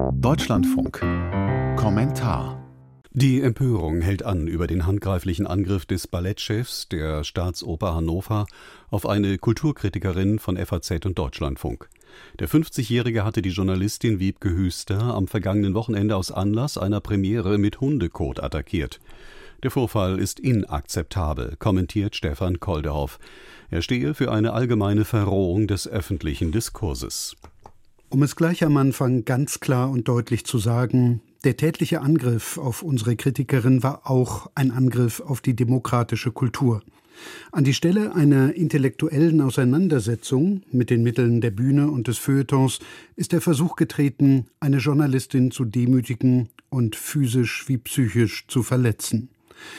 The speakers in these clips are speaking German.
Deutschlandfunk. Kommentar. Die Empörung hält an über den handgreiflichen Angriff des Ballettchefs der Staatsoper Hannover auf eine Kulturkritikerin von FAZ und Deutschlandfunk. Der 50-Jährige hatte die Journalistin Wiebke Hüster am vergangenen Wochenende aus Anlass einer Premiere mit Hundekot attackiert. Der Vorfall ist inakzeptabel, kommentiert Stefan Koldehoff. Er stehe für eine allgemeine Verrohung des öffentlichen Diskurses. Um es gleich am Anfang ganz klar und deutlich zu sagen, der tätliche Angriff auf unsere Kritikerin war auch ein Angriff auf die demokratische Kultur. An die Stelle einer intellektuellen Auseinandersetzung mit den Mitteln der Bühne und des Feuilletons ist der Versuch getreten, eine Journalistin zu demütigen und physisch wie psychisch zu verletzen.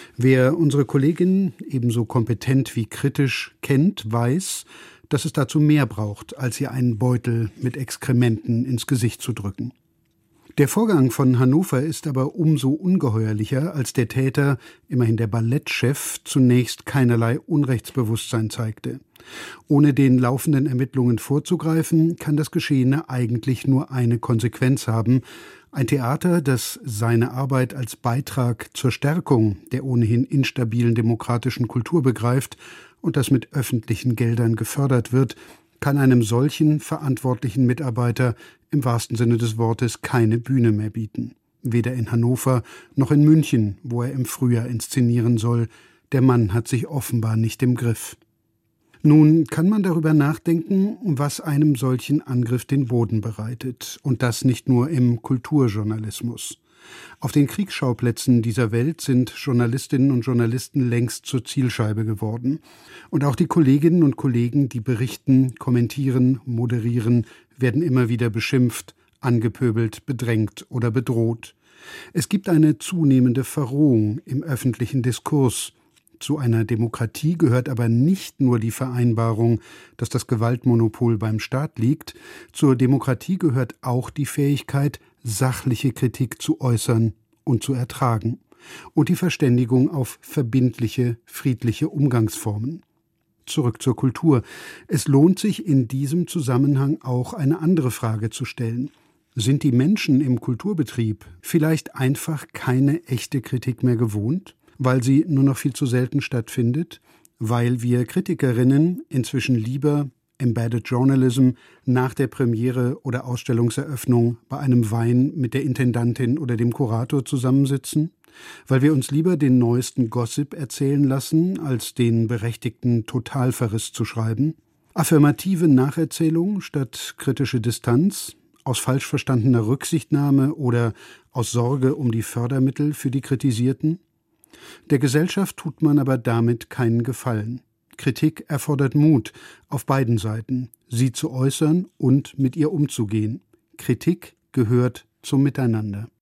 Wer unsere Kollegin ebenso kompetent wie kritisch kennt, weiß, dass es dazu mehr braucht, als ihr einen Beutel mit Exkrementen ins Gesicht zu drücken. Der Vorgang von Hannover ist aber umso ungeheuerlicher, als der Täter, immerhin der Ballettchef, zunächst keinerlei Unrechtsbewusstsein zeigte. Ohne den laufenden Ermittlungen vorzugreifen, kann das Geschehene eigentlich nur eine Konsequenz haben: Ein Theater, das seine Arbeit als Beitrag zur Stärkung der ohnehin instabilen demokratischen Kultur begreift und das mit öffentlichen Geldern gefördert wird, kann einem solchen verantwortlichen Mitarbeiter im wahrsten Sinne des Wortes keine Bühne mehr bieten. Weder in Hannover noch in München, wo er im Frühjahr inszenieren soll. Der Mann hat sich offenbar nicht im Griff. Nun kann man darüber nachdenken, was einem solchen Angriff den Boden bereitet. Und das nicht nur im Kulturjournalismus. Auf den Kriegsschauplätzen dieser Welt sind Journalistinnen und Journalisten längst zur Zielscheibe geworden. Und auch die Kolleginnen und Kollegen, die berichten, kommentieren, moderieren, werden immer wieder beschimpft, angepöbelt, bedrängt oder bedroht. Es gibt eine zunehmende Verrohung im öffentlichen Diskurs. Zu einer Demokratie gehört aber nicht nur die Vereinbarung, dass das Gewaltmonopol beim Staat liegt. Zur Demokratie gehört auch die Fähigkeit, sachliche Kritik zu äußern und zu ertragen. Und die Verständigung auf verbindliche, friedliche Umgangsformen. Zurück zur Kultur. Es lohnt sich in diesem Zusammenhang auch eine andere Frage zu stellen. Sind die Menschen im Kulturbetrieb vielleicht einfach keine echte Kritik mehr gewohnt, weil sie nur noch viel zu selten stattfindet, weil wir Kritikerinnen inzwischen lieber Embedded Journalism nach der Premiere oder Ausstellungseröffnung bei einem Wein mit der Intendantin oder dem Kurator zusammensitzen? Weil wir uns lieber den neuesten Gossip erzählen lassen, als den berechtigten Totalverriss zu schreiben? Affirmative Nacherzählung statt kritische Distanz? Aus falsch verstandener Rücksichtnahme oder aus Sorge um die Fördermittel für die Kritisierten? Der Gesellschaft tut man aber damit keinen Gefallen. Kritik erfordert Mut auf beiden Seiten, sie zu äußern und mit ihr umzugehen. Kritik gehört zum Miteinander.